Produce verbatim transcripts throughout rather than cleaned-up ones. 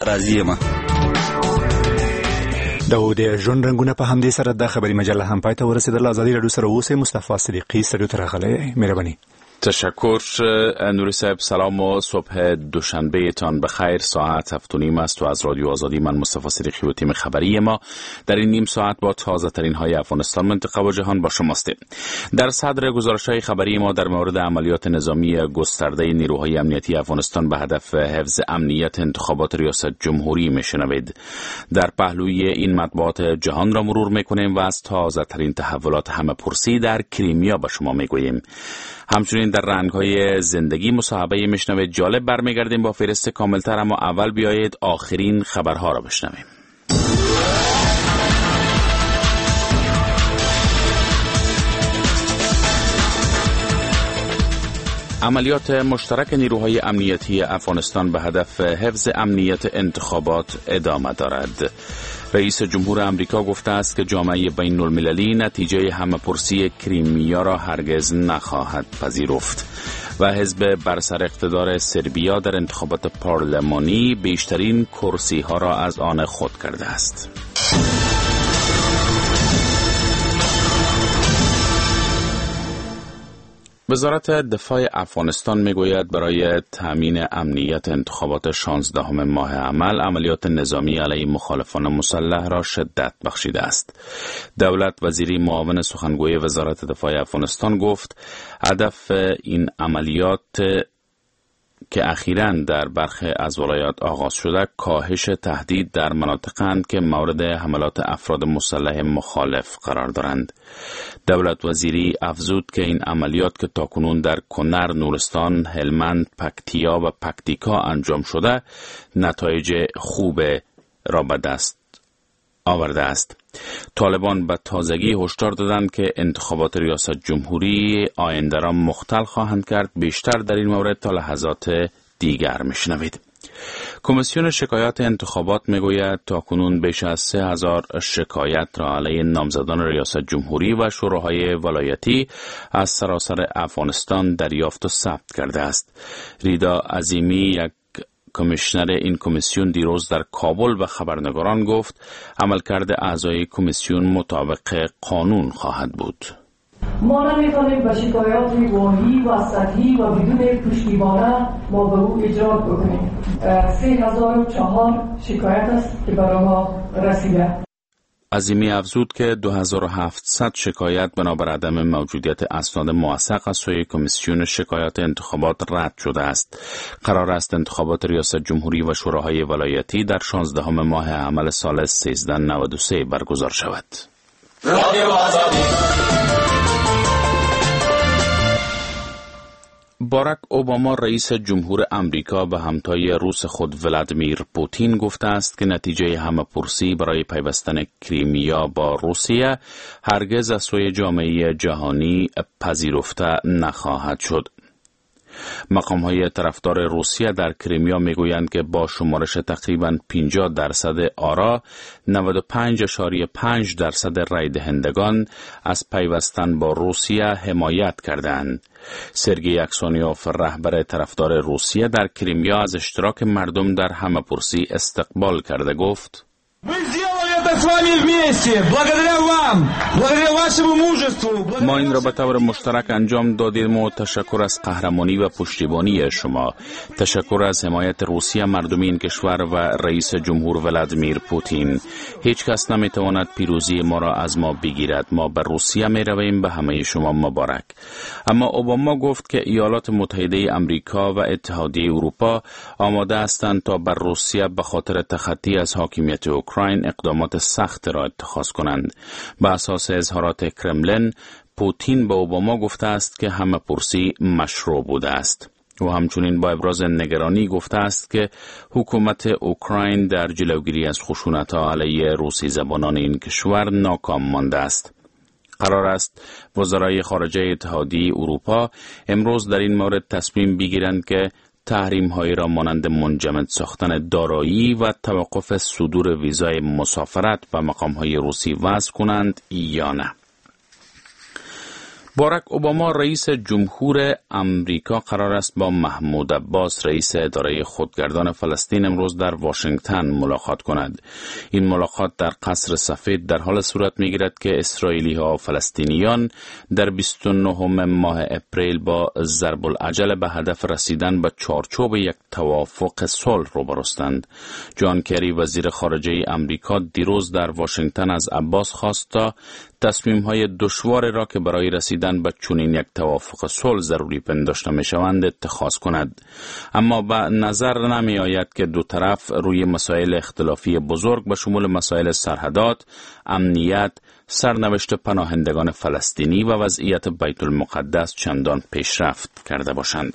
راضي یم. د ژوند رنګونه په همدې سره د خبري مجله هم پای ته ورسېدل. ازادي راډیو سره اوسئ. مصطفی صدیقی استودیو ته راغلی. مهرباني. تشکر نوری صاحب. سلام و صبح دوشنبه تان بخیر. ساعت هفت و نیم است و از رادیو آزادی من مصطفی صدیقی و تیم خبری ما در این نیم ساعت با تازه ترین های افغانستان، منطقه و جهان با شماستیم. در صدر گزارش های خبری ما در مورد عملیات نظامی گسترده نیروهای امنیتی افغانستان به هدف حفظ امنیت انتخابات ریاست جمهوری میشنوید. در پهلوی این مطبوعات جهان را مرور میکنیم و از تازه ترین تحولات همه پرسی در کریمیا به شما میگوییم. همچنین در رنگ‌های زندگی مصاحبه میشنوید. جالب برمیگردیم با فهرست کاملتر، اما اول بیایید آخرین خبرها را بشنویم. عملیات مشترک نیروهای امنیتی افغانستان به هدف حفظ امنیت انتخابات ادامه دارد. رئیس جمهور آمریکا گفته است که جامعه بین المللی نتیجه همه‌پرسی کریمیا را هرگز نخواهد پذیرفت و حزب بر سر اقتدار سربیا در انتخابات پارلمانی بیشترین کرسی ها را از آن خود کرده است. وزارت دفاع افغانستان میگوید برای تامین امنیت انتخابات شانزدهم ماه عمل عملیات نظامی علیه مخالفان مسلح را شدت بخشیده است. دولت وزیری معاون سخنگوی وزارت دفاع افغانستان گفت هدف این عملیات که اخیراً در برخی از ولایات آغاز شده کاهش تهدید در مناطقند که مورد حملات افراد مسلح مخالف قرار دارند. دولت وزیری افزود که این عملیات که تاکنون در کنر، نورستان، هلمند، پکتیا و پکتیکا انجام شده نتایج خوب را به دست آورده است. طالبان به تازگی هشدار دادند که انتخابات ریاست جمهوری آینده را مختل خواهند کرد. بیشتر در این مورد تا لحظات دیگر میشنوید. کمیسیون شکایات انتخابات میگوید تاکنون بیش از سه هزار شکایت را علیه نامزدان ریاست جمهوری و شوراهای ولایتی از سراسر افغانستان دریافت و ثبت کرده است. ریدا عظیمی، یک کمیشنر این کمیسیون، دیروز در کابل به خبرنگاران گفت عملکرد اعضای کمیسیون مطابق قانون خواهد بود. ما نمی‌توانیم به شکایات واهی و سطحی و بدون پشتیبانی ما به او اجرا بکنیم. سه هزار و چهار شکایت است که برای ما رسیده. عظیمی افزود که دو هزار و هفتصد شکایت بنابر عدم موجودیت اسناد موثق از سوی کمیسیون شکایات انتخابات رد شده است. قرار است انتخابات ریاست جمهوری و شوراهای ولایتی در شانزدهم ماه عمل سال سیزده نود و سه برگزار شود. باراک اوباما رئیس جمهور امریکا به همتای روس خود ولادیمیر پوتین گفته است که نتیجه همه‌پرسی برای پیوستن کریمیا با روسیه هرگز از سوی جامعه جهانی پذیرفته نخواهد شد. مقام‌های طرفدار روسیه در کریمیا میگویند که با شمارش تقریباً پنجاه درصد آرا، نود و پنج اشاری پنج درصد رای دهندگان از پیوستن با روسیه حمایت کردند. سرگئی اکسانیوف، رهبر طرفدار روسیه در کریمیا، از اشتراک مردم در همه‌پرسی استقبال کرده گفت: ما این را به طور مشترک انجام دادیم و تشکر از قهرمانی و پشتیبانی شما. تشکر از حمایت روسیه، مردم این کشور و رئیس جمهور ولادیمیر پوتین. هیچ کس نمیتواند پیروزی ما را از ما بگیرد. ما به روسیه می رویم. به همه شما مبارک. اما اوباما گفت که ایالات متحده امریکا و اتحادیه اروپا آماده هستند تا بر روسیه به خاطر تخطی از حاکمیت اوکراین اقدامات سخت را اتخاذ کنند. به اساس اظهارات کرملین، پوتین به اوباما گفته است که همه‌پرسی مشروع بوده است و همچنین با ابراز نگرانی گفته است که حکومت اوکراین در جلوگیری از خشونت‌ها علیه روسی زبانان این کشور ناکام مانده است. قرار است وزرای خارجه اتحادیه اروپا امروز در این مورد تصمیم بگیرند که تحریم‌هایی را مانند منجمد ساختن دارایی و توقف صدور ویزای مسافرت به مقام‌های روسی وضع کنند یا نه. باراک اوباما رئیس جمهور امریکا قرار است با محمود عباس رئیس اداره خودگردان فلسطین امروز در واشنگتن ملاقات کند. این ملاقات در قصر سفید در حال صورت می‌گیرد که اسرائیلی ها و فلسطینیان در بیست و نهم ماه اپریل با ضرب العجل به هدف رسیدن به چارچوب یک توافق صلح روبروستند. جان کری وزیر خارجه امریکا دیروز در واشنگتن از عباس خواست تا تصمیم‌های دشوار را که برای رسیدن به چنین یک توافق صلح ضروری پنداشته می‌شوند اتخاذ کند. اما به نظر نمی‌آید که دو طرف روی مسائل اختلافی بزرگ به شمول مسائل سرحدات، امنیت، سرنوشت پناهندگان فلسطینی و وضعیت بیت المقدس چندان پیشرفت کرده باشند.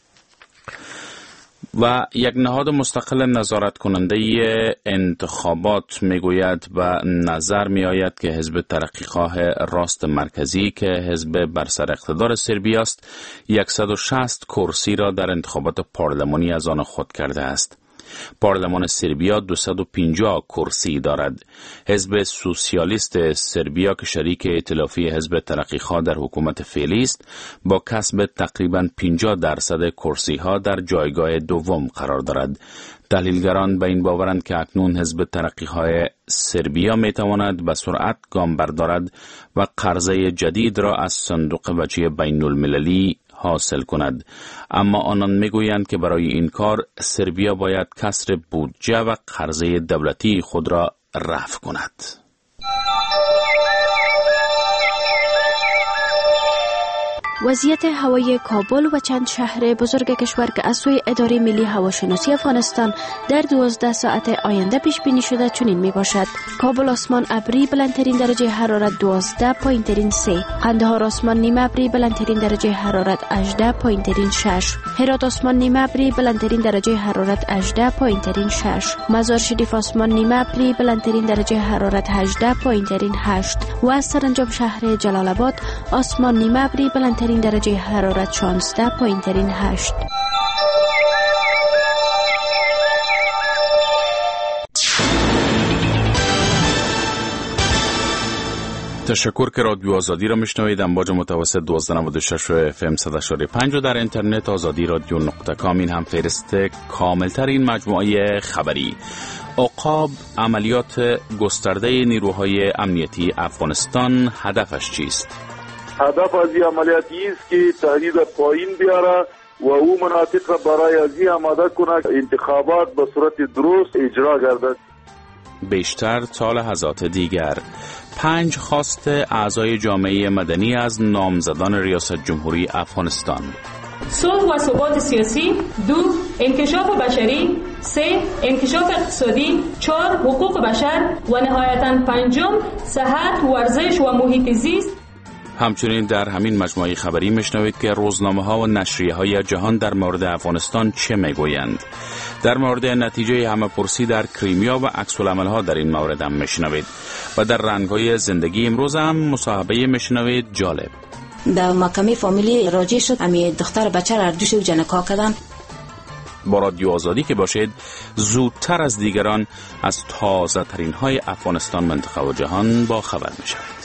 و یک نهاد مستقل نظارت کننده انتخابات میگوید و نظر می آید که حزب ترقیخواه راست مرکزی که حزب بر سر اقتدار سربیا است صد و شصت کرسی را در انتخابات پارلمانی از آن خود کرده است. پارلمان سربیا دویست و پنجاه کرسی دارد. حزب سوسیالیست سربیا که شریک ائتلافی حزب ترقیخواه در حکومت فعلی است با کسب تقریباً پنجاه درصد کرسی ها در جایگاه دوم قرار دارد. تحلیلگران به این باورند که اکنون حزب ترقیخواه سربیا می تواند به سرعت گام بردارد و قرضه جدید را از صندوق بچه بین المللی حاصل کند، اما آنان میگویند که برای این کار سربیا باید کسر بودجه و قرضه دولتی خود را رفع کند. وضعیت هوایی کابل و چند شهر بزرگ کشور که از سوی اداره ملی هواشناسی افغانستان در دوازده ساعت آینده پیش بینی شده چنین می باشد: کابل آسمان ابری بلندترین درجه حرارت دوازده پایین ترین سه، قندهار آسمان نیمه ابری بلندترین درجه حرارت هجده پایین ترین شش، هرات آسمان نیمه ابری بلندترین درجه حرارت هجده پایین ترین شش، مزار شریف آسمان نیمه ابری بلندترین درجه حرارت هجده پایین ترین هشت و سرانجام شهر جلال آباد آسمان نیمه ابری بلندترین این درجه حرارت شانزده پایین ترین هشت. تشکر که رادیو آزادی را میشنوید. امواج متوسط دوازده و نود و شش اف ام صد و شش و پنج و در اینترنت آزادی رادیو نقطه کام. این هم فهرست کاملترین مجموعه خبری. عقاب عملیات گسترده نیروهای امنیتی افغانستان هدفش چیست؟ هدف از این عملیاتی است که تهدید پایین بیاره و او مناطق را برای ازی آماده کند انتخابات به صورت درست اجرا گردد. بیشتر تا لحظات دیگر. پنج خواست اعضای جامعه مدنی از نامزدان ریاست جمهوری افغانستان: صلح و ثبات سیاسی، دو انکشاف بشری، سه انکشاف اقتصادی، چهار حقوق بشر و نهایتاً پنجم صحت، ورزش و محیط زیست. همچنین در همین مجموعه خبری میشنوید که روزنامه ها و نشریه های جهان در مورد افغانستان چه میگویند. در مورد نتیجه همه‌پرسی در کریمیا و عکس العمل ها در این مورد هم میشنوید و در رنگ های زندگی امروز هم مصاحبه میشنوید جالب. در محکمه فامیلی راجع شد امی دختر بچه را دوش و جنکا کردن. با رادیو آزادی که باشید زودتر از دیگران از تازه ترین های افغانستان، منطقه و جهان با خبر میشوید.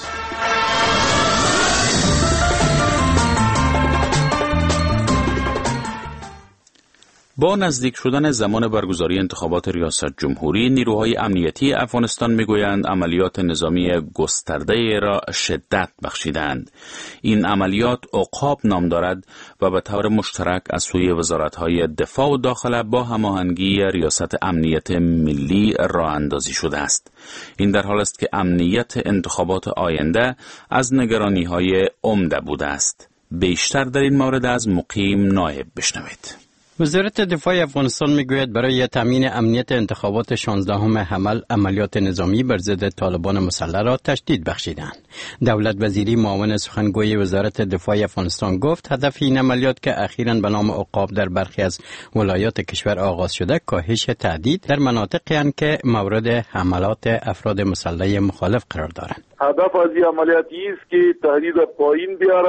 با نزدیک شدن زمان برگزاری انتخابات ریاست جمهوری، نیروهای امنیتی افغانستان میگویند عملیات نظامی گسترده را شدت بخشیدند. این عملیات عقاب نام دارد و به طور مشترک از سوی وزارت‌های دفاع و داخله با هماهنگی ریاست امنیت ملی راه اندازی شده است. این در حال است که امنیت انتخابات آینده از نگرانی‌های عمده بوده است. بیشتر در این مورد از مقیم نایب بشنوید. وزارت دفاع افغانستان میگوید برای تامین امنیت انتخابات شانزدهم حمل عملیات نظامی بر ضد طالبان مسلح را تشدید بخشیدند. دولت وزیری معاون سخنگوی وزارت دفاع افغانستان گفت هدف این عملیات که اخیراً به نام عقاب در برخی از ولایات کشور آغاز شده کاهش تهدید در مناطقی اند که مورد حملات افراد مسلح مخالف قرار دارند. هدف از این عملیاتی است که تهدید پایین بیاره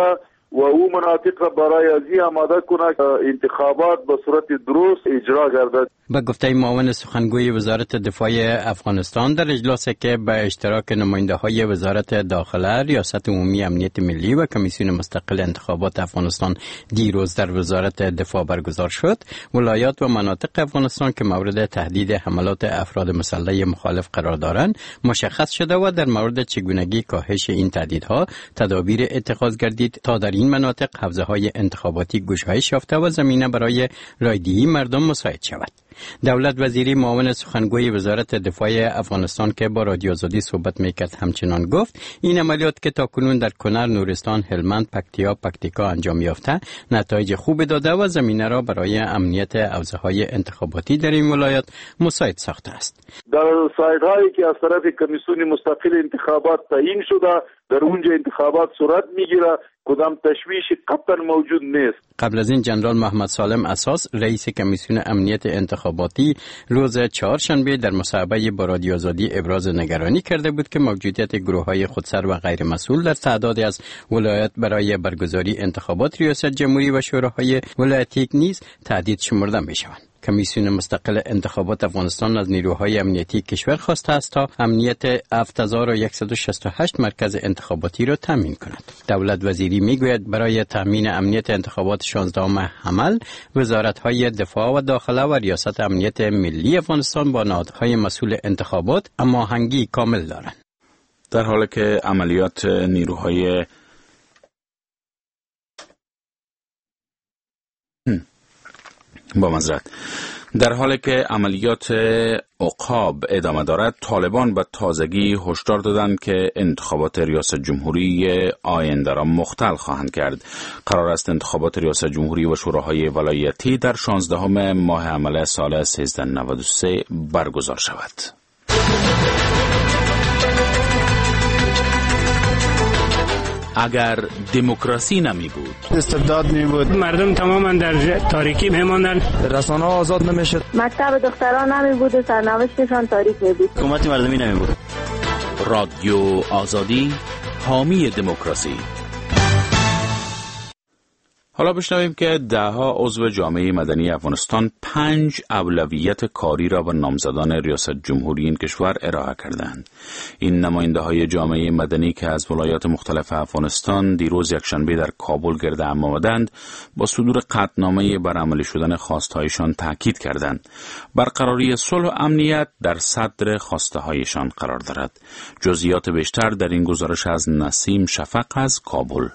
و او مناطق را برای ازی آماده کند انتخابات به صورت درست اجرا گردد. به گفته معاون سخنگوی وزارت دفاع افغانستان در اجلاسی که به اشتراک نماینده های وزارت داخله، ریاست عمومی امنیت ملی و کمیسیون مستقل انتخابات افغانستان دیروز در وزارت دفاع برگزار شد، ولایات و مناطق افغانستان که مورد تهدید حملات افراد مسلح مخالف قرار دارند مشخص شده و در مورد چگونگی کاهش این تهدیدها تدابیر اتخاذ گردید تا در این مناطق حوزه‌های انتخاباتی گشایش یافته و زمینه برای رایدهی مردم مساعد شود. دولت وزیری معاون سخنگوی وزارت دفاع افغانستان که با رادیو آزادی صحبت میکرد همچنان گفت این عملیات که تاکنون در کنر، نورستان، هلمند، پکتیا، پکتیکا انجام یافته نتایج خوب داده و زمینه را برای امنیت حوزه‌های انتخاباتی در این ولایات مساعد ساخته است. در سایت‌هایی که از طرف کمیسیون مستقل انتخابات تعیین شده در اونجا انتخابات صورت میگیره، کدام تشویش قطعا موجود نیست. قبل از این جنرال محمد سالم اساس رئیس کمیسیون امنیت انتخاباتی روز چهارشنبه در مصاحبه با رادیو آزادی ابراز نگرانی کرده بود که موجودیت گروه‌های خودسر و غیر مسئول در تعدادی از ولایات برای برگزاری انتخابات ریاست جمهوری و شوراهای ولایتی نیز تهدید شمرده می‌شوند. کمیسیون مستقل انتخابات افغانستان از نیروهای امنیتی کشور خواسته است تا امنیت هفت هزار و صد و شصت و هشت مرکز انتخاباتی را تامین کند. دولت وزیری میگوید برای تامین امنیت انتخابات شانزدهم حمل، وزارت‌های دفاع و داخله و ریاست امنیت ملی افغانستان با نهادهای مسئول انتخابات هماهنگی کامل دارند. در حالی که عملیات نیروهای با معذرت در حالی که عملیات عقاب ادامه دارد، طالبان به تازگی هشدار دادند که انتخابات ریاست جمهوری آینده را مختل خواهند کرد. قرار است انتخابات ریاست جمهوری و شوراهای ولایتی در شانزدهم ماه حمل سال سیزده نود و سه برگزار شود. اگر دموکراسی نمی بود، استبداد می بود، مردم تماما در تاریکی میماندن، رسانه ها آزاد نمیشد، مکتب دختران نمی بود و سرنوشتشان تاریک می بود، حکومت مردمی نمی بود. رادیو آزادی، حامی دموکراسی. حالا بشنویم که دهها عضو جامعه مدنی افغانستان پنج اولویت کاری را به نامزدان ریاست جمهوری این کشور ارائه کردند. این نماینده های جامعه مدنی که از ولایات مختلف افغانستان دیروز یکشنبه در کابل گرد هم آمدند، با صدور قطعنامه بر عملی شدن خواستهایشان تاکید کردند. برقراری صلح و امنیت در صدر خواسته هایشان قرار دارد. جزئیات بیشتر در این گزارش از نسیم شفق از کابل.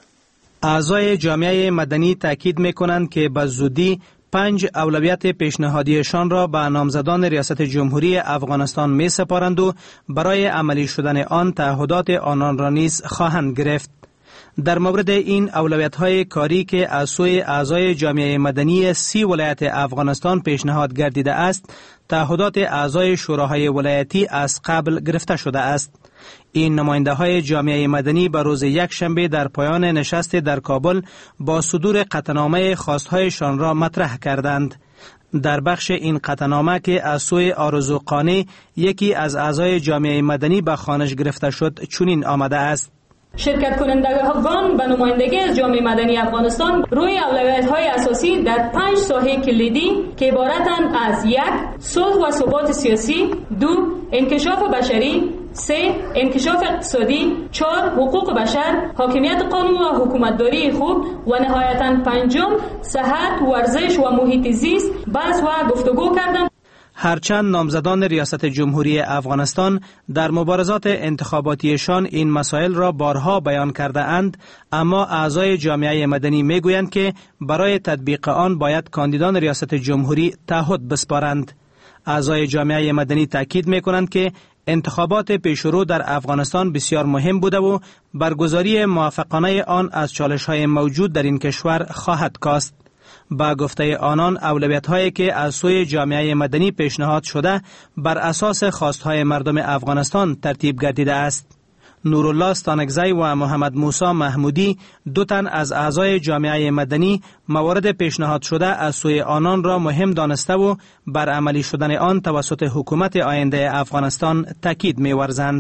اعضای جامعه مدنی تاکید می‌کنند که به زودی پنج اولویت پیشنهادیشان را به نامزدان ریاست جمهوری افغانستان می‌سپارند و برای عملی شدن آن تعهدات آنان را نیز خواهند گرفت. در مورد این اولویت‌های کاری که از سوی اعضای جامعه مدنی سی ولایت افغانستان پیشنهاد گردیده است، تعهدات اعضای شوراهای ولایتی از قبل گرفته شده است. این نماینده های جامعه مدنی به روز یک شنبه در پایان نشست در کابل با صدور قطعنامه خواستهایشان را مطرح کردند. در بخش این قطعنامه که از سوی آرزو قانی، یکی از اعضای جامعه مدنی به خوانش گرفته شد، چنین آمده است: شرکت کنندگان به نمایندگی از جامعه مدنی افغانستان روی اولویت‌های اساسی در پنج ساحه کلیدی که عبارتند از یک، صلح و ثبات سیاسی، دو، انکشاف بشری، سه، انکشاف اقتصادی، چهار، حقوق بشر، حاکمیت قانون و حکومتداری خوب و نهایتاً پنجم، صحت، ورزش و محیط زیست بحث و گفتگو کردند. هرچند نامزدان ریاست جمهوری افغانستان در مبارزات انتخاباتیشان این مسائل را بارها بیان کرده اند، اما اعضای جامعه مدنی می گویند که برای تطبیق آن باید کاندیدان ریاست جمهوری تعهد بسپارند. اعضای جامعه مدنی تاکید می کنند که انتخابات پیشرو در افغانستان بسیار مهم بوده و برگزاری موفقانه آن از چالش‌های موجود در این کشور خواهد کاست. با گفته آنان، اولویت‌هایی که از سوی جامعه مدنی پیشنهاد شده بر اساس خواستهای مردم افغانستان ترتیب گردیده است. نورالله ستانکزی و محمد موسی محمودی، دو تن از اعضای جامعه مدنی، موارد پیشنهاد شده از سوی آنان را مهم دانسته و بر عملی شدن آن توسط حکومت آینده افغانستان تاکید می‌ورزند.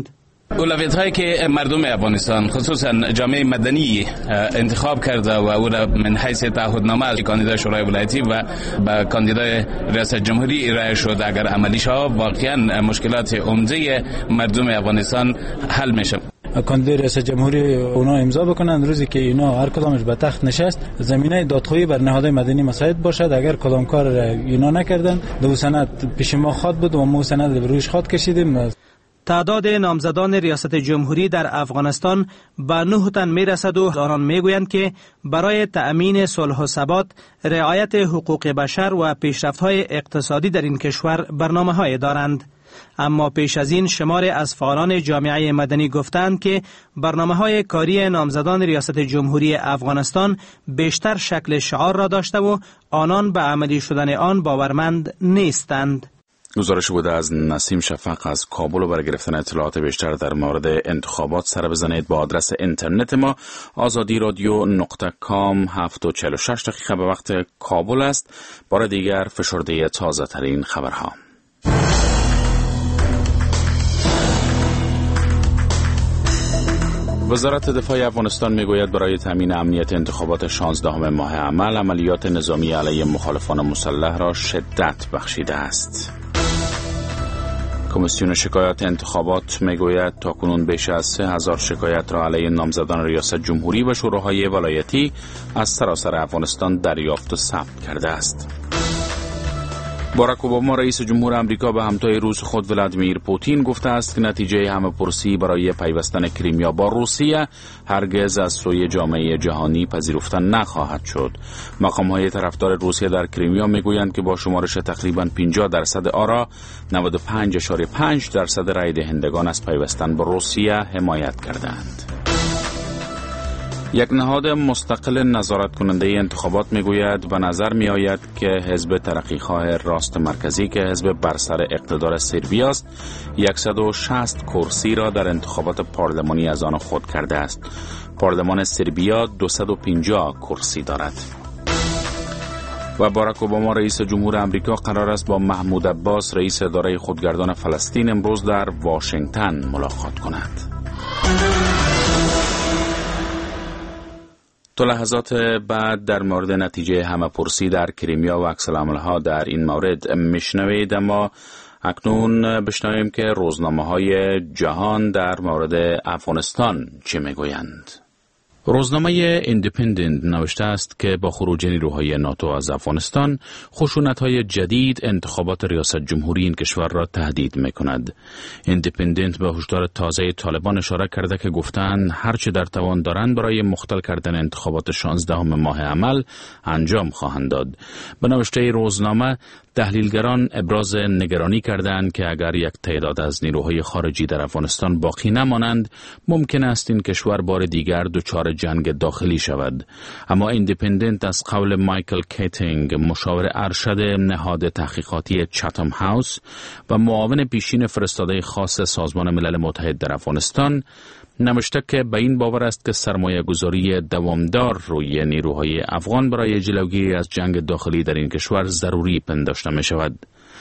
اولویت هایی که مردم افغانستان خصوصا جامعه مدنی انتخاب کرده و او را من حیث تعهدنامه از کاندیدای شورای ولایتی و با کاندیدای ریاست جمهوری ارائه شد، اگر عملی شود واقعا مشکلات عمده مردم افغانستان حل میشه. کاندید رئیس جمهوری اونا امضا بکنن، روزی که اینا هر کدامش به تخت نشست زمینه دادخواهی بر نهادهای مدنی مساعد باشد. اگر کدام کار اینا نکردن دو سند پیش ما خواد بود و ما سند رویش خواد کشیدیم. تعداد نامزدان ریاست جمهوری در افغانستان به نه تن میرسد و آنان میگویند که برای تأمین صلح و ثبات، رعایت حقوق بشر و پیشرفت‌های اقتصادی در این کشور برنامه‌های دارند. اما پیش از این شمار از فعالان جامعه مدنی گفتند که برنامه‌های کاری نامزدان ریاست جمهوری افغانستان بیشتر شکل شعار را داشته و آنان به عملی شدن آن باورمند نیستند. گزارش بوده از نسیم شفق از کابل و برای گرفتن اطلاعات بیشتر در مورد انتخابات سر بزنید با آدرس اینترنت ما آزادی رادیو نقطه کام. هفت و چهل و شش دقیقه به وقت کابل است. بار دیگر فشرده تازه ترین خبرها. وزارت دفاع افغانستان میگوید برای تامین امنیت انتخابات شانزدهم ماه عمل عملیات نظامی علیه مخالفان مسلح را شدت بخشیده است. کمیسیون شکایات انتخابات میگوید تاکنون بیش از سه هزار شکایت را علیه نامزدان ریاست جمهوری و شوراهای ولایتی از سراسر افغانستان دریافت و ثبت کرده است. باراک اوباما رئیس جمهور آمریکا به همتای روس خود ولادیمیر پوتین گفته است که نتیجه همه‌پرسی برای پیوستن کریمیا با روسیه هرگز از سوی جامعه جهانی پذیرفته نخواهد شد. مقام‌های طرفدار روسیه در کریمیا میگویند که با شمارش تقریباً پنجاه درصد آرا، نود و پنج اشاره پنج درصد رای دهندگان از پیوستن با روسیه حمایت کردند. یک نهاد مستقل نظارت کننده انتخابات میگوید به نظر می آید که حزب ترقیخواه راست مرکزی که حزب بر سر اقتدار سربیا است صد و شصت کرسی را در انتخابات پارلمانی از آن خود کرده است. پارلمان سربیا دویست و پنجاه کرسی دارد. و باراک اوباما رئیس جمهور آمریکا قرار است با محمود عباس رئیس اداره خودگردان فلسطین امروز در واشنگتن ملاقات کند. تو لحظات بعد در مورد نتیجه همه‌پرسی در کریمیا و عکس‌العمل‌ها در این مورد میشنوید، اما اکنون بشنویم که روزنامه‌های جهان در مورد افغانستان چه میگویند. روزنامه ایندیپندنت نوشته است که با خروج نیروهای ناتو از افغانستان، خشونت‌های جدید انتخابات ریاست جمهوری این کشور را تهدید می‌کند. ایندیپندنت به هشدار تازه طالبان اشاره کرده که گفتند هرچه در توان دارند برای مختل کردن انتخابات شانزدهم ماه عمل انجام خواهند داد. به نوشته روزنامه، تحلیلگران ابراز نگرانی کردند که اگر یک تعداد از نیروهای خارجی در افغانستان باقی نمانند، ممکن است این کشور بار دیگر دچار جنگ داخلی شود. اما ایندیپندنت از قول مایکل کیتینگ، مشاور ارشد نهاد تحقیقاتی چاتم هاوس و معاون پیشین فرستاده خاص سازمان ملل متحد در افغانستان، نوشته که به این باور است که سرمایه گذاری دوامدار روی نیروهای افغان برای جلوگیری از جنگ داخلی در این کشور ضروری پنداشته می شود.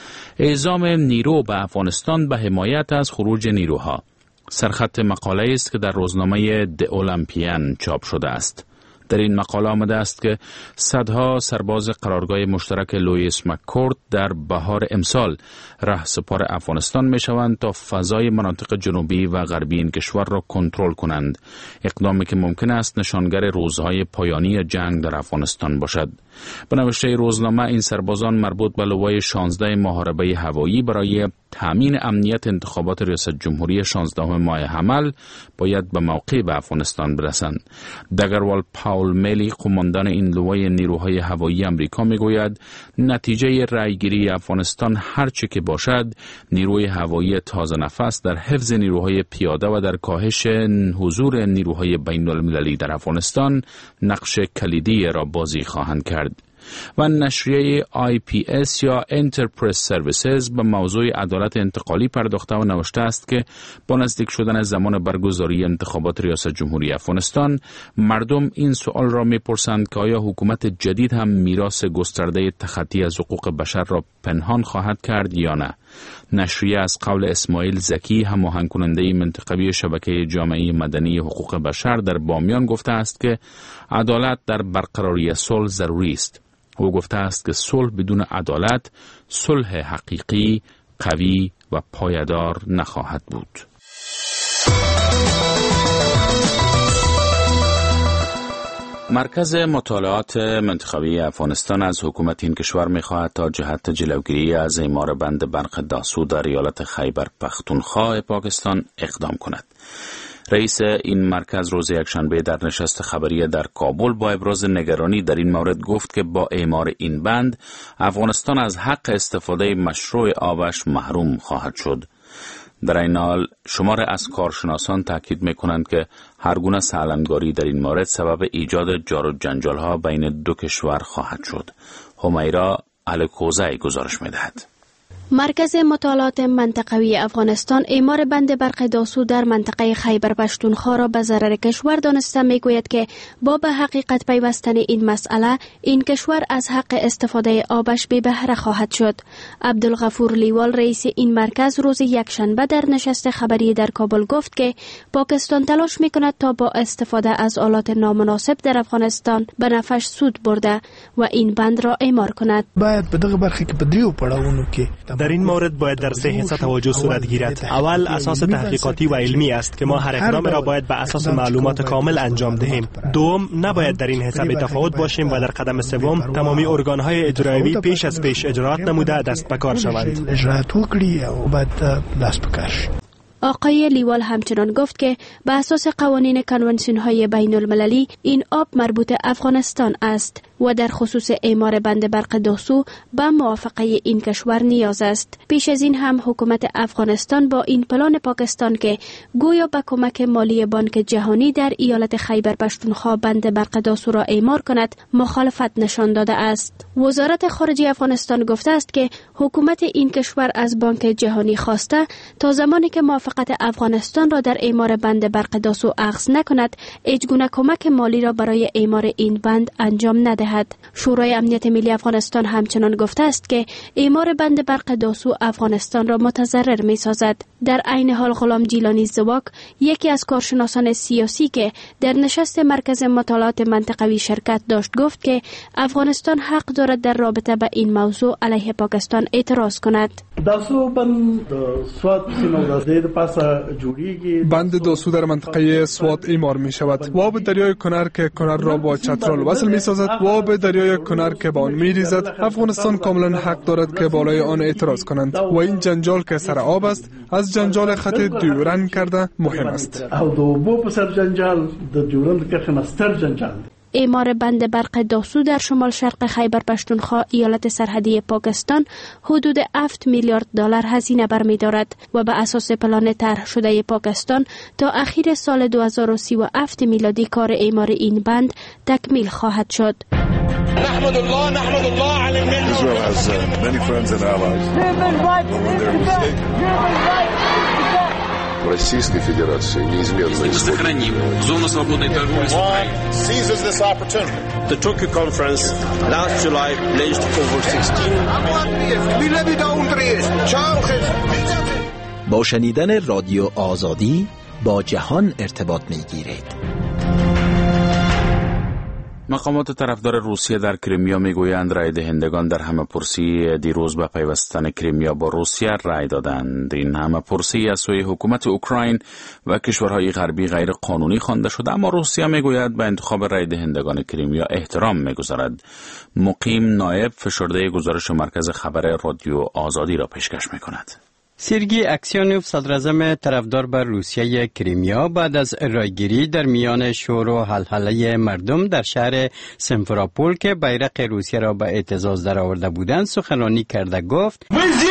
اعزام نیرو به افغانستان به حمایت از خروج نیروها سرخط مقاله است که در روزنامه د اولمپیان چاپ شده است. در این مقاله آمده است که صدها سرباز قرارگاه مشترک لوئیس مککورد در بهار امسال رهسپار افغانستان می شوند تا فضای مناطق جنوبی و غربی این کشور را کنترل کنند، اقدامی که ممکن است نشانگر روزهای پایانی جنگ در افغانستان باشد. به نوشته روزنامه، این سربازان مربوط به لوای شانزده محاربه هوایی برای تامین امنیت انتخابات ریاست جمهوری شانزدهم ماه عمل باید به موقع به افغانستان برسند. دگروال پاول میلی، قماندان این لوای نیروهای هوایی امریکا، میگوید نتیجه رأیگیری افغانستان هرچه که باشد، نیروی هوایی تازه نفس در حفظ نیروهای پیاده و در کاهش حضور نیروهای بین المللی در افغانستان نقش کلیدی را بازی خواهند کرد. و نشریه آی پی اس یا انترپرس سرویسز به موضوع عدالت انتقالی پرداخته و نوشته است که با نزدیک شدن زمان برگزاری انتخابات ریاست جمهوری افغانستان، مردم این سوال را میپرسند که آیا حکومت جدید هم میراث گسترده تخطی از حقوق بشر را پنهان خواهد کرد یا نه. نشریه از قول اسماعیل زکی، هماهنگ کننده منطقوی شبکه جامعه مدنی حقوق بشر در بامیان، گفته است که عدالت در برقراری صلح ضروری است. او گفته است که صلح بدون عدالت صلح حقیقی، قوی و پایدار نخواهد بود. مرکز مطالعات منطقوی افغانستان از حکومت این کشور می‌خواهد تا جهت جلوگیری از اعمار بند برق داسو در ایالت خیبر پختونخوا پاکستان اقدام کند. رئیس این مرکز روز یکشنبه در نشست خبری در کابل با ابراز نگرانی در این مورد گفت که با اعمار این بند افغانستان از حق استفاده مشروع آبش محروم خواهد شد. در این حال شمار از کارشناسان تاکید می‌کنند که هر گونه سالمگاری در این مورد سبب ایجاد جار و جنجال‌ها بین دو کشور خواهد شد. همیرا الکوزی گزارش می‌دهد. مرکز مطالعات منطقوی افغانستان اعمار بند برق داسو در منطقه خیبر پختونخوا را به ضرر کشور دانسته میگوید که با به حقیقت پیوستن این مسئله این کشور از حق استفاده آبش بی بهره خواهد شد. عبدالغفور لیوال رئیس این مرکز روز یکشنبه در نشست خبری در کابل گفت که پاکستان تلاش میکند تا با استفاده از آلات نامناسب در افغانستان به نفعش سود برده و این بند را اعمار کند. باید به دغه برخه کې په دریو پړاوونو کې در این مورد باید در سه حصه توجه صورت گیرد. اول اساس تحقیقاتی و علمی است که ما هر اقدام را باید به اساس معلومات کامل انجام دهیم. دوم، نباید در این حساب تفاوت باشیم و در قدم سوم تمامی ارگان‌های اجرایی پیش از پیش اجرات نموده دست به کار شوند. اجرات وکړي او بعد دست به کار شي. آقای لیوال همچنان گفت که به اساس قوانین کنوانسیون‌های بین المللی این آب مربوط افغانستان است و در خصوص اعمار بند برق داسو به موافقه این کشور نیاز است. پیش از این هم حکومت افغانستان با این پلان پاکستان که گویا به کمک مالی بانک جهانی در ایالت خیبر پختونخوا بند برق داسو را اعمار کند مخالفت نشان داده است. وزارت خارجه افغانستان گفته است که حکومت این کشور از بانک جهانی خواسته تا زمانی که موافقت افغانستان را در اعمار بند برق داسو اخذ نکند هیچگونه کمک مالی را برای اعمار این بند انجام ندهد. شورای امنیت ملی افغانستان همچنان گفته است که اعمار بند برق داسو افغانستان را متضرر می سازد. در عین حال غلام جیلانی زواک، یکی از کارشناسان سیاسی که در نشست مرکز مطالعات منطقوی شرکت داشت، گفت که افغانستان حق دارد در رابطه با این موضوع علیه پاکستان اعتراض کند. داسو بند سوات سیمه د پاسه جوړیږي. بند داسو در منطقه سوات اعمار می شود. و به دریای کنر که کنر را با چترال وصل می سازد و به دریای کنر که با آن می ریزد. افغانستان کاملا حق دارد که بالای آن اعتراض کنند و این جنجال که سر آب است از جنجال خط دیورند کرده مهم است. او دو بو په سر جنجال د دیورند کې خنستر جنجال. اعمار بند برق داسو در شمال شرق خیبر پختونخوا ایالت سرحدی پاکستان حدود هفت میلیارد دلار هزینه برمی‌دارد و به اساس پلان طرح شده پاکستان تا اخیر سال دو هزار و سی و هفت میلادی کار اعمار این بند تکمیل خواهد شد. نحمد الله نحمد الله على المنة. Israel has uh, many friends and allies. Российской Федерации неизменно сохраним зону свободной торговли с Украиной. Seizes this opportunity. The Tokyo conference last July pledged over sixteen. با شنیدن رادیو آزادی با جهان ارتباط می‌گیرید. مقامات طرفدار روسیه در کریمیا میگویند رای دهندگان در همه‌پرسی دیروز به پیوستن کریمیا با روسیه رای دادند. این همه‌پرسی از سوی حکومت اوکراین و کشورهای غربی غیر قانونی خوانده شده، اما روسیه میگوید به انتخاب رای دهندگان کریمیا احترام میگذارد. مقیم نایب فشرده گزارش مرکز خبر رادیو آزادی را پیشکش میکند. سرگی اکسیانوف صدراعظم طرفدار بر روسیه کریمیا بعد از رایگیری در میان شور و هلهله مردم در شهر سیمفروپول که بیرق روسیه را به اعتزاز درآورده بودند سخنرانی کرده گفت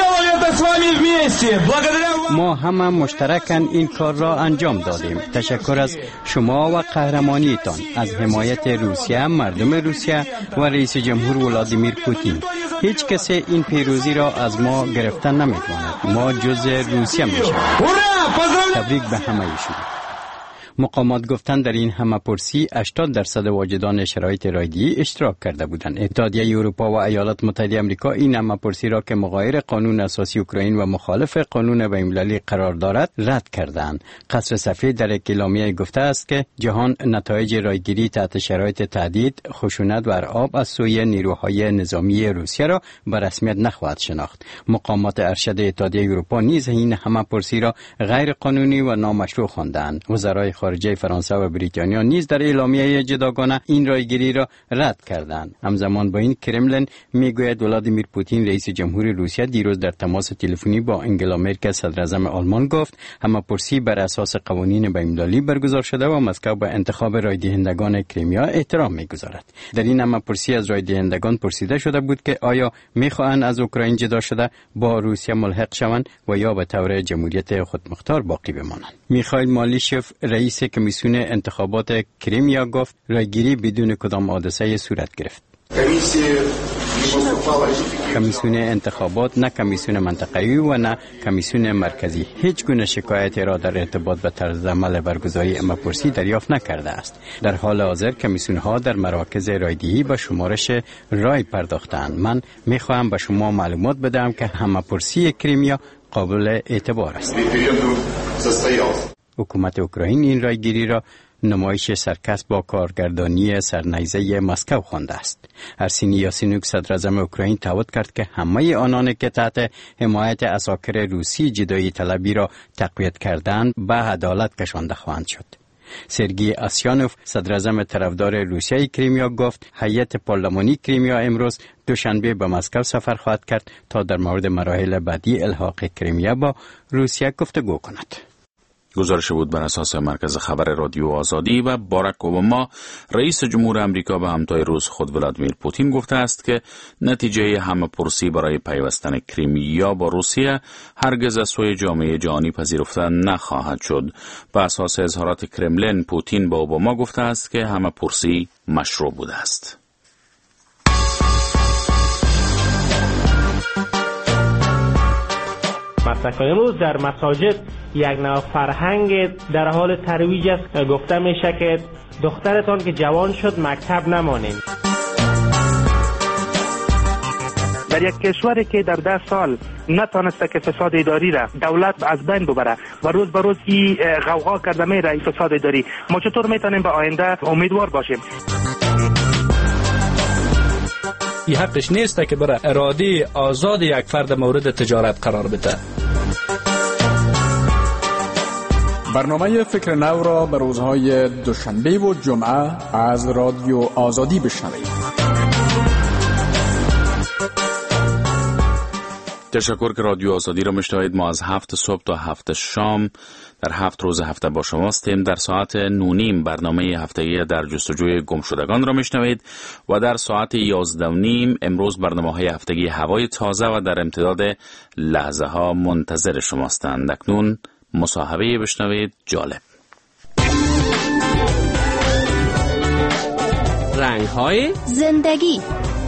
ما همه مشترکاً این کار را انجام دادیم. تشکر از شما و قهرمانیتان، از حمایت روسیه، مردم روسیه و رئیس جمهور ولادیمیر پوتین. هیچ کسی این پیروزی را از ما گرفتن نمیتواند. ما جزء روسیه میشویم. تبریک به همه شما. مقامات گفتند در این همه‌پرسی هشتاد درصد واجدان شرایط رایگیری اشتراک کرده بودند. اتحادیه اروپا و ایالات متحده آمریکا این همه‌پرسی را که مغایر قانون اساسی اوکراین و مخالف قانون بین‌المللی قرار دارد رد کردند. قصر سفید در یک اعلامیه گفته است که جهان نتایج رایگیری تحت شرایط تهدید، خشونت و ارعاب از سوی نیروهای نظامی روسیه را به رسمیت نخواهد شناخت. مقامات ارشد اتحادیه اروپا نیز این همه‌پرسی را غیر قانونی و نامشروع خواندند. وزرای خارجه فرانسه و بریتانیا نیز در اعلامیه جداگانه این رایگیری را رد کردند. همزمان با این کرملین میگوید ولادیمیر پوتین رئیس جمهوری روسیه دیروز در تماس تلفنی با انگلا مرکل صدر اعظم آلمان گفت همه‌پرسی بر اساس قوانین بین‌المللی برگزار شده و مسکو به انتخاب رای دهندگان کریمیا احترام می‌گذارد. در این همه‌پرسی از رای دهندگان پرسیده شده بود که آیا می‌خواهند از اوکراین جدا شده با روسیه ملحق شوند و یا به طور جمهوریت خودمختار باقی بمانند. میخائیل مالیشف رئیس کمیسیون انتخابات کریمیا گفت رایگیری بدون کدام حادثه صورت گرفت. کمیسیون انتخابات نه کمیسیون منطقه‌ای و نه کمیسیون مرکزی هیچ گونه شکایتی را در ارتباط به طرز عمل برگزاری همه‌پرسی دریافت نکرده است. در حال حاضر کمیسیون ها در مراکز رایدهی به شمارش رای پرداختند. من میخواهم به شما معلومات بدهم که همه‌پرسی کریمیا قابل اعتبار است. حکومت اوکراین این رایگیری را نمایش سرکس با کارگردانی سرنیزه مسکو خوانده است. ارسینی یاسینوک صدر اعظم اوکراین تعهد کرد که همه آنان که تحت حمایت عساکر روسی جدایی طلبی را تقویت کردند به عدالت کشانده خواهند شد. سرگی اسیانوف صدر اعظم طرفدار روسیه کریمیا گفت هیئت پارلمانی کریمیا امروز دوشنبه به مسکو سفر خواهد کرد تا در مورد مراحل بعدی الحاق کریمیا با روسیه گفتگو کند. گزارش بود بر اساس مرکز خبر رادیو آزادی. و باراک اوباما رئیس جمهور امریکا به همتای روس خود ولادیمیر پوتین گفته است که نتیجه همه‌پرسی برای پیوستن کریمیا با روسیه هرگز از سوی جامعه جهانی پذیرفته نخواهد شد. بر اساس اظهارات کرملین پوتین با اوباما گفته است که همه‌پرسی مشروع بوده است. مسلک امروز در مساجد یک نوع فرهنگ در حال ترویج است. گفته میشه که دخترتان که جوان شد مکتب نمانید. در یک کشوری که در ده سال نتانسته که فساد اداری را دولت از بین ببره و روز به روز این غوغا کرده میره این فساد اداری، ما چطور میتونیم به آینده امیدوار باشیم؟ این حقش نیست که برای اراده آزاد یک فرد مورد تجارت قرار بده. برنامه فکر نو را به روزهای دوشنبه و جمعه از رادیو آزادی بشنوید. تشکر که رادیو آزادی را میشنوید. ما از هفت صبح تا هفت شام در هفت روز هفته با شماستیم. در ساعت نونیم برنامه هفتگی در جستجوی گمشدگان را میشنوید و در ساعت یازده و نیم امروز برنامه های هفتگی هوای تازه و در امتداد لحظه ها منتظر شماستند. اکنون مصاحبه بشنوید جالب. رنگ های زندگی.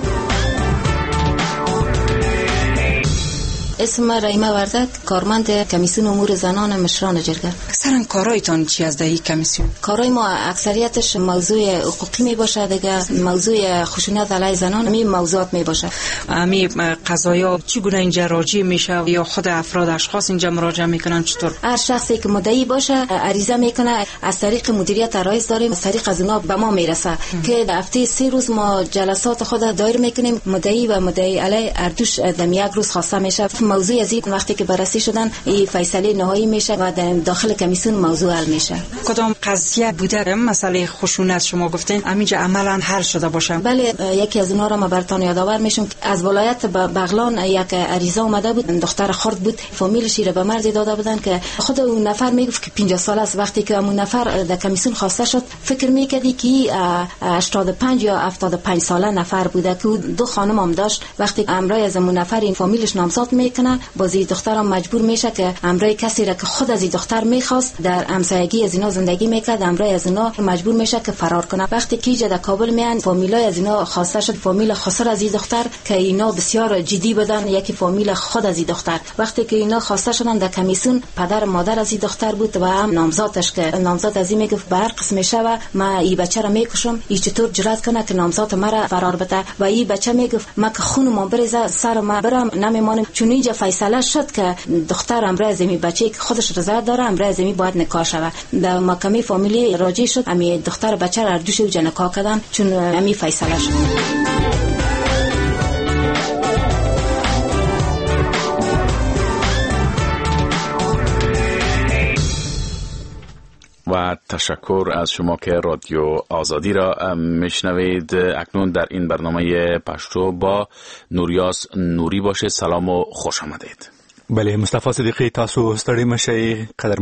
اسم من رحیمه وردک، کارمند کمیسیون امور زنان مشران جرگه. اکثرا کارایتان چی از دهی کمیسیون؟ کارای ما اکثریتش موضوع حقوقی می باشه دیگه، موضوع خشونت علیه زنان می موضوعات می باشه. امی قضایا چگونه اینجا راجع میشه یا خود افراد اشخاص اینجا مراجعه میکنن چطور؟ هر شخصی که مدعی باشه عریضه میکنه، از طریق مدیریت رئیس داریم، از طریق از اونا به ما میرسه که هفته سه روز ما جلسات خود دایر میکنیم. مدعی و مدعی علیه اردوش دم یک روز خواسته میشه. موضوع از این وقتی که بررسی شدن این فیصله نهایی میشه و داخل کمیسیون موضوع حل میشه. کدام قضیه بوده مسئله خشونت شما گفتین همینجا عملا حل شده باشه؟ بله، یکی از اونها را ما براتون یادآور میشم. از ولایت بغلان یک عریضه اومده بود، دختر خرد بود، فامیلش را به مردی داده بودن که خود اون نفر میگفت که پنجاه سال است. وقتی که اون نفر در کمیسیون خواسته شد فکر میکردی که هشتاد و پنج یا هفتاد و پنج ساله نفر بوده که دو خانم هم داشت. وقتی امرای از اون نفر این فامیلش نامزد می میکنه، بازی دختر هم مجبور میشه که امرای کسی را که خود از این دختر میخواست در همسایگی از اینا زندگی میکرد، امرای از اینا مجبور میشه که فرار کنه. وقتی که در کابل میان فامیلای از اینا خواسته شد، فامیل خسر از این دختر که اینا بسیار جدی بودن، یکی فامیل خود از این دختر. وقتی که اینا خواسته شدن در کمیسیون، پدر مادر از این دختر بود و هم نامزادش که نامزاد از این میگفت به هر قسم میشه و ما این بچه را میکشم، این چطور جرأت کنه که نامزاد مرا فرار بده. و این بچه میگفت ما که خونم بریزه سر ما برم نمیمانم. چون اینجا فیصله شد که دختر امرای از این بچه که خودش رضا داره، امرای از این باید نکاح شود. در محکمه فامیلی راجع شد، امی دختر بچه را دوش و نکاح کردن چون امی فیصله شد. و تشکر از شما که رادیو آزادی را میشنوید. اکنون در این برنامه پشتو با نوریاس نوری باشه. سلام و خوش آمدید. بله مصطفی صدیقی، تاسو ستړي مشئ. قدر